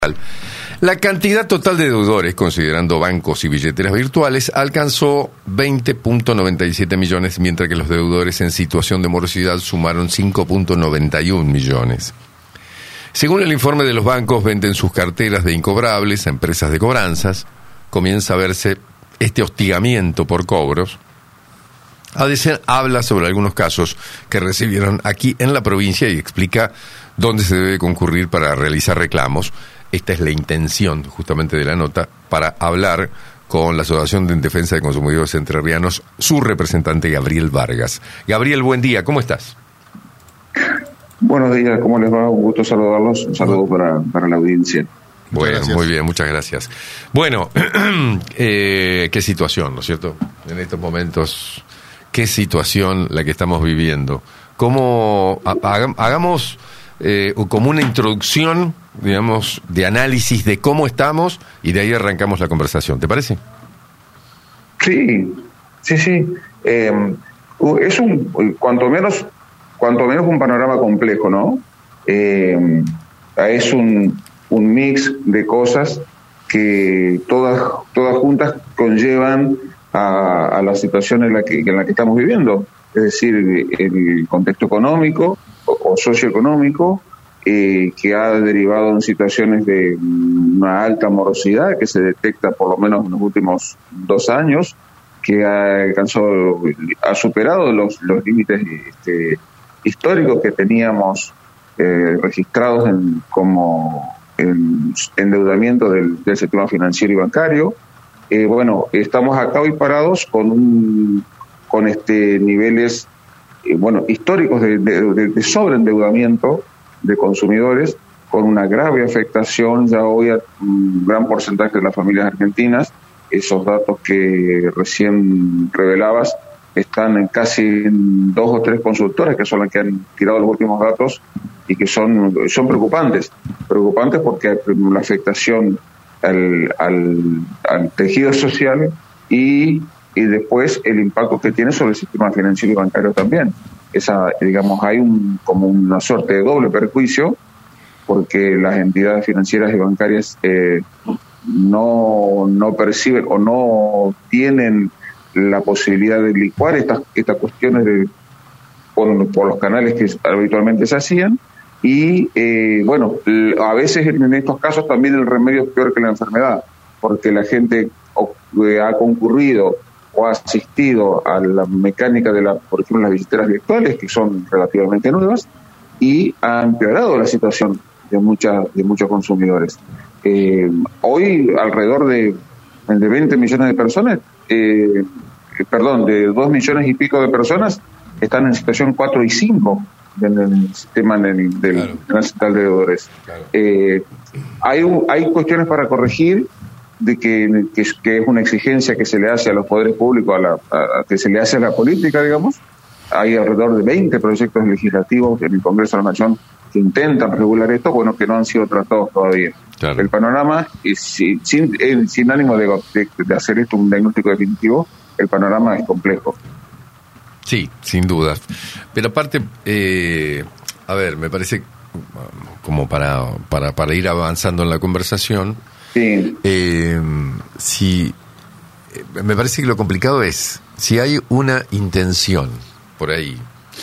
La cantidad total de deudores, considerando bancos y billeteras virtuales, alcanzó 20.97 millones, mientras que los deudores en situación de morosidad sumaron 5.91 millones. Según el informe de los bancos, venden sus carteras de incobrables a empresas de cobranzas. Comienza a verse este hostigamiento por cobros. ADC habla sobre algunos casos que recibieron aquí en la provincia y explica dónde se debe concurrir para realizar reclamos. Esta es la intención justamente de la nota, para hablar con la Asociación de Defensa de Consumidores Entrerrianos, su representante Gabriel Vargas. Gabriel, buen día, ¿cómo estás? Buenos días, ¿cómo les va? Un gusto saludarlos, un saludo para la audiencia. Bueno, muy bien, muchas gracias. Bueno, qué situación, ¿no es cierto? En estos momentos, qué situación la que estamos viviendo. ¿Cómo hagamos como una introducción, digamos, de análisis de cómo estamos y de ahí arrancamos la conversación? ¿Te parece? Sí. Es cuanto menos un panorama complejo, ¿no? Es un mix de cosas que todas juntas conllevan a la situación en la que estamos viviendo. Es decir, el contexto económico o socioeconómico, que ha derivado en situaciones de una alta morosidad que se detecta por lo menos en los últimos 2 años, que ha superado los límites históricos que teníamos registrados como endeudamiento del sistema financiero y bancario. Estamos acá hoy parados con niveles históricos de sobreendeudamiento de consumidores, con una grave afectación ya hoy a un gran porcentaje de las familias argentinas. Esos datos que recién revelabas están en casi 2 o 3 consultoras, que son las que han tirado los últimos datos, y que son preocupantes porque la afectación al tejido social y después el impacto que tiene sobre el sistema financiero y bancario también. Hay como una suerte de doble perjuicio, porque las entidades financieras y bancarias no perciben o no tienen la posibilidad de licuar estas cuestiones por los canales que habitualmente se hacían, y a veces en estos casos también el remedio es peor que la enfermedad, porque la gente ha concurrido o ha asistido a la mecánica por ejemplo, las billeteras virtuales, que son relativamente nuevas, y ha empeorado la situación de muchos consumidores. Hoy alrededor de 20 millones de personas, de 2 millones y pico de personas están en situación 4 y 5 en el sistema nacional de deudores. Claro. Hay cuestiones para corregir, de que es una exigencia que se le hace a los poderes públicos, que se le hace a la política, digamos. Hay alrededor de 20 proyectos legislativos en el Congreso de la Nación que intentan regular esto, que no han sido tratados todavía. Claro. El panorama, sin ánimo de hacer esto un diagnóstico definitivo, el panorama es complejo. Sí, sin duda. Pero aparte, me parece, como para ir avanzando en la conversación, sí. Me parece que lo complicado es si hay una intención por ahí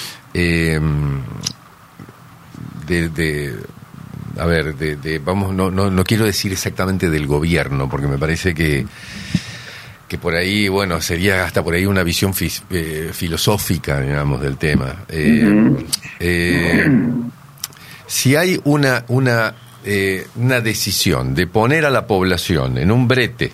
no quiero decir exactamente del gobierno, porque me parece que por ahí, sería hasta por ahí una visión filosófica, digamos, del tema. Si hay una decisión de poner a la población en un brete,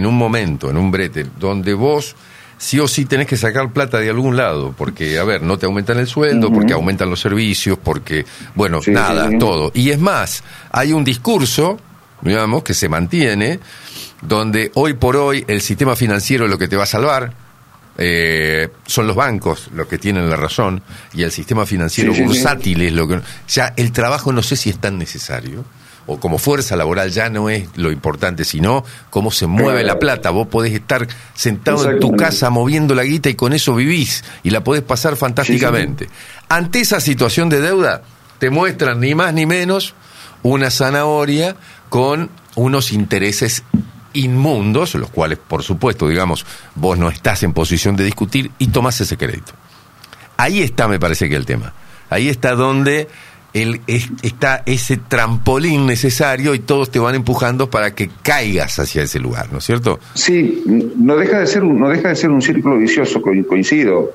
donde vos sí o sí tenés que sacar plata de algún lado, porque, no te aumentan el sueldo, porque aumentan los servicios, porque, todo. Y es más, hay un discurso, digamos, que se mantiene, donde hoy por hoy el sistema financiero lo que te va a salvar, son los bancos los que tienen la razón, y el sistema financiero bursátil es lo que... Ya el trabajo no sé si es tan necesario, o como fuerza laboral ya no es lo importante, sino cómo se mueve la plata. Vos podés estar sentado en tu casa moviendo la guita y con eso vivís, y la podés pasar fantásticamente. Ante esa situación de deuda, te muestran ni más ni menos una zanahoria con unos intereses inmundos, los cuales, por supuesto, digamos, vos no estás en posición de discutir y tomás ese crédito. Ahí está, me parece que el tema. Ahí está donde está ese trampolín necesario y todos te van empujando para que caigas hacia ese lugar, ¿no es cierto? Sí, no deja de ser un círculo vicioso, coincido.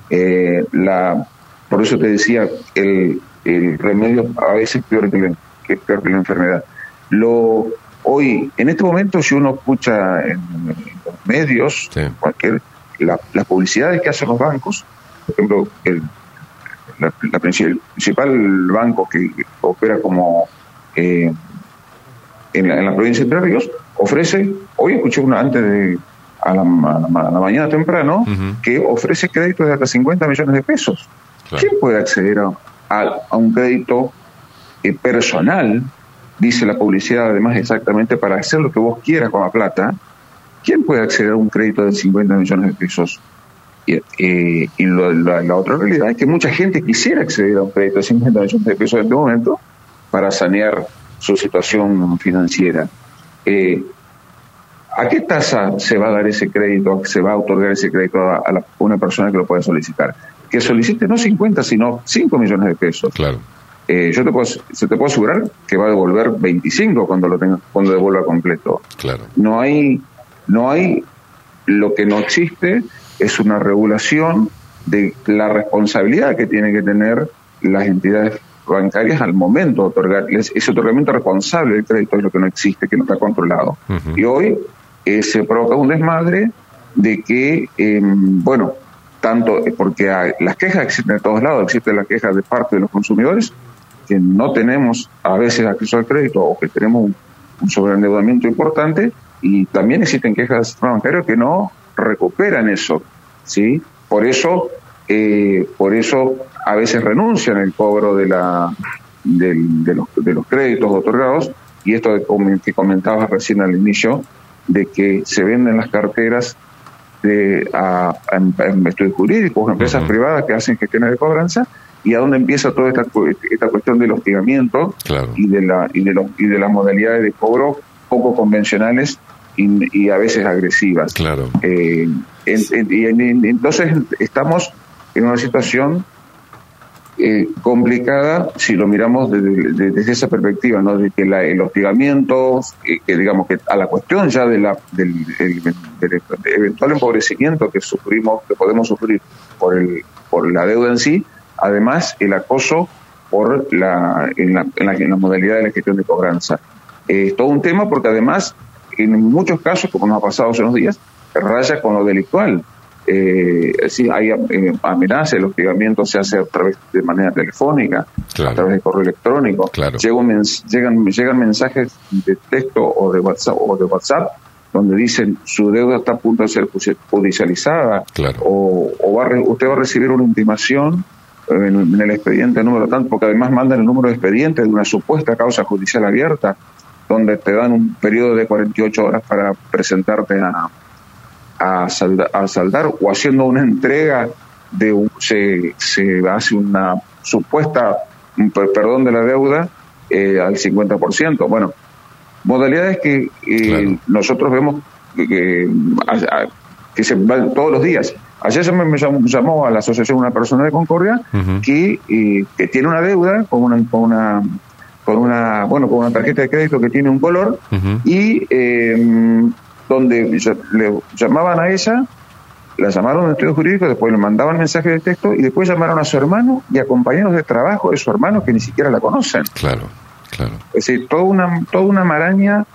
Por eso te decía, el remedio a veces es peor que la enfermedad. Hoy, en este momento, si uno escucha en los medios, sí, las publicidades que hacen los bancos, por ejemplo, el principal banco que opera como en la provincia de Entre Ríos, ofrece, hoy escuché una antes a la mañana temprano, que ofrece créditos de hasta 50 millones de pesos. Claro. ¿Quién puede acceder a un crédito personal? Dice la publicidad, además, exactamente para hacer lo que vos quieras con la plata. ¿Quién puede acceder a un crédito de 50 millones de pesos? Y la otra realidad es que mucha gente quisiera acceder a un crédito de 50 millones de pesos en este momento para sanear su situación financiera. ¿A qué tasa se va a dar ese crédito, se va a otorgar ese crédito a una persona que lo pueda solicitar? Que solicite no 50, sino 5 millones de pesos. Claro. Yo te puedo asegurar que va a devolver 25 cuando devuelva completo. Claro. No hay, lo que no existe es una regulación de la responsabilidad que tienen que tener las entidades bancarias al momento de otorgar. Ese otorgamiento responsable del crédito es lo que no existe, que no está controlado. Y hoy se provoca un desmadre de que, tanto porque las quejas existen de todos lados, existe la queja de parte de los consumidores, que no tenemos a veces acceso al crédito o que tenemos un sobreendeudamiento importante, y también existen quejas del sistema bancario que no recuperan eso, ¿sí? Por eso a veces renuncian al cobro de los créditos otorgados, y esto que comentabas recién al inicio, de que se venden las carteras a estudios jurídicos, empresas privadas que hacen gestiones de cobranza, y a dónde empieza toda esta cuestión del hostigamiento. Claro. y de las modalidades de cobro poco convencionales y a veces agresivas. Claro. Entonces estamos en una situación complicada si lo miramos desde esa perspectiva, ¿no? De que el hostigamiento, que digamos que a la cuestión ya del eventual empobrecimiento que podemos sufrir por la deuda en sí, además el acoso en la modalidad de la gestión de cobranza. Es todo un tema porque además en muchos casos, como nos ha pasado hace unos días, raya con lo delictual. Sí, hay amenazas, el hostigamiento se hace de manera telefónica, claro, a través de correo electrónico. Claro. Llegan mensajes de texto o de WhatsApp donde dicen su deuda está a punto de ser judicializada. Claro. Usted va a recibir una intimación en el expediente número tanto, porque además mandan el número de expediente de una supuesta causa judicial abierta, donde te dan un periodo de 48 horas para presentarte a saldar, o haciendo una entrega se hace una supuesta perdón de la deuda al 50%. Bueno, modalidades que claro, nosotros vemos que se van todos los días. Ayer me llamó a la asociación una persona de Concordia que tiene una deuda con una tarjeta de crédito que tiene un color, y donde le llamaban a ella, la llamaron al estudio jurídico, después le mandaban mensajes de texto y después llamaron a su hermano y a compañeros de trabajo de su hermano que ni siquiera la conocen. Claro. Es decir, toda una maraña,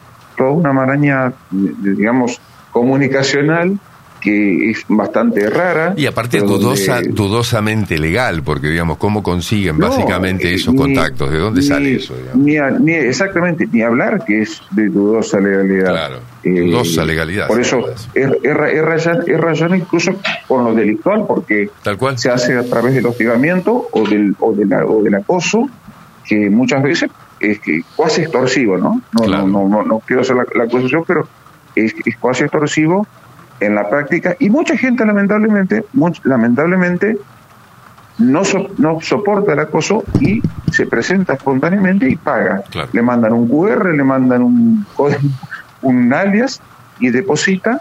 digamos, comunicacional, que es bastante rara. Y aparte dudosamente legal, porque digamos, ¿cómo consiguen básicamente esos contactos? ¿De dónde sale eso? Exactamente, ni hablar que es de dudosa legalidad. Claro, dudosa legalidad. Por eso es rayón incluso con lo delictual, porque tal cual se hace a través del hostigamiento o del acoso, que muchas veces es cuasi extorsivo, ¿no? No quiero hacer la acusación, pero es cuasi extorsivo en la práctica, y mucha gente lamentablemente no soporta el acoso y se presenta espontáneamente y paga. Claro. Le mandan un QR, le mandan un alias y deposita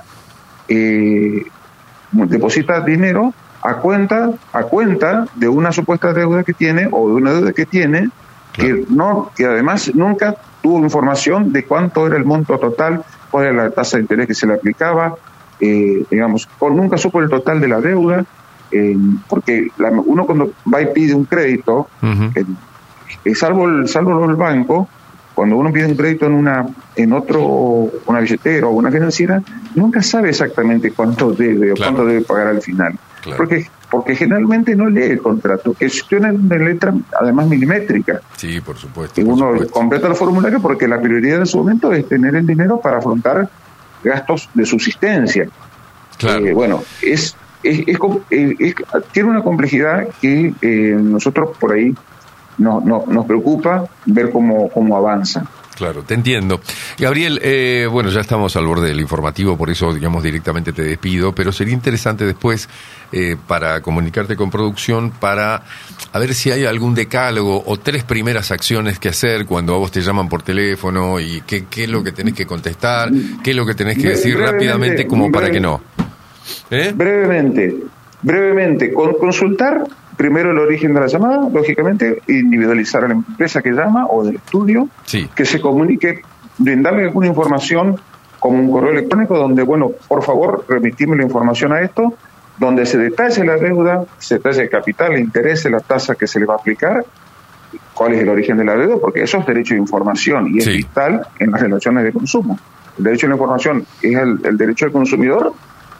dinero a cuenta de una supuesta deuda que tiene o de una deuda que tiene, claro, que además nunca tuvo información de cuánto era el monto total, cuál era la tasa de interés que se le aplicaba, nunca supo el total de la deuda, porque uno cuando va y pide un crédito, salvo el banco, cuando uno pide un crédito en una billetera o una financiera, nunca sabe exactamente cuánto debe o cuánto debe pagar al final. Claro. Porque generalmente no lee el contrato, que tiene una letra además milimétrica. Sí, por supuesto. Y uno completa el formulario porque la prioridad en su momento es tener el dinero para afrontar gastos de subsistencia. Claro. Tiene una complejidad que nosotros por ahí nos preocupa ver cómo avanza. Claro, te entiendo. Gabriel, ya estamos al borde del informativo, por eso, directamente te despido, pero sería interesante después, para comunicarte con producción, para a ver si hay algún decálogo o 3 primeras acciones que hacer cuando a vos te llaman por teléfono y qué es lo que tenés que contestar, qué es lo que tenés que decir rápidamente, como para que no. Brevemente, consultar primero el origen de la llamada, lógicamente, individualizar a la empresa que llama o del estudio, sí, que se comunique, brindarle alguna información como un correo electrónico donde, por favor, remitirme la información a esto, donde se detalle la deuda, se detalle el capital, el interés, la tasa que se le va a aplicar, cuál es el origen de la deuda, porque eso es derecho de información y es vital en las relaciones de consumo. El derecho a la información es el derecho del consumidor,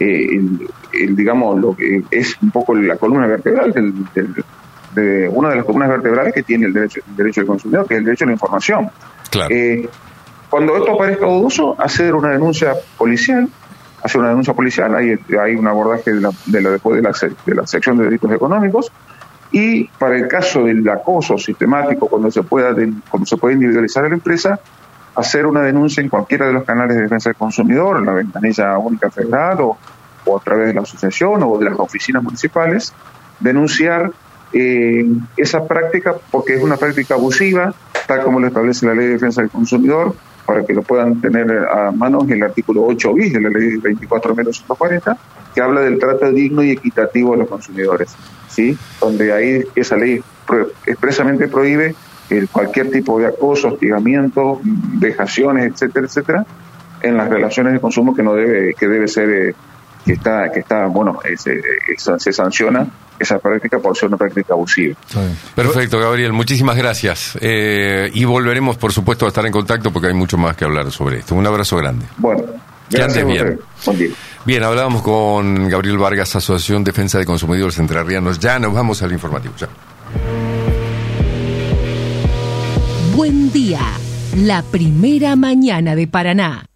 lo que es un poco la columna vertebral de una de las columnas vertebrales que tiene el derecho del consumidor, que es el derecho a la información. Claro. Cuando esto parezca dudoso, hacer una denuncia policial, hay un abordaje de la sección de delitos económicos, y para el caso del acoso sistemático, cuando se puede individualizar a la empresa, hacer una denuncia en cualquiera de los canales de defensa del consumidor, en la ventanilla única federal o a través de la asociación o de las oficinas municipales, denunciar esa práctica porque es una práctica abusiva, tal como lo establece la Ley de Defensa del Consumidor, para que lo puedan tener a mano el artículo 8 bis de la Ley 24.140, que habla del trato digno y equitativo de los consumidores, ¿sí? Donde ahí esa ley expresamente prohíbe cualquier tipo de acoso, hostigamiento, vejaciones, etcétera, en las relaciones de consumo se sanciona esa práctica por ser una práctica abusiva. Perfecto, Gabriel, muchísimas gracias. Y volveremos, por supuesto, a estar en contacto porque hay mucho más que hablar sobre esto. Un abrazo grande. Bueno, gracias. Bien. Buen día. Bien, hablábamos con Gabriel Vargas, Asociación Defensa de Consumidores Entrerrianos. Ya nos vamos al informativo. Ya. Buen día, la primera mañana de Paraná.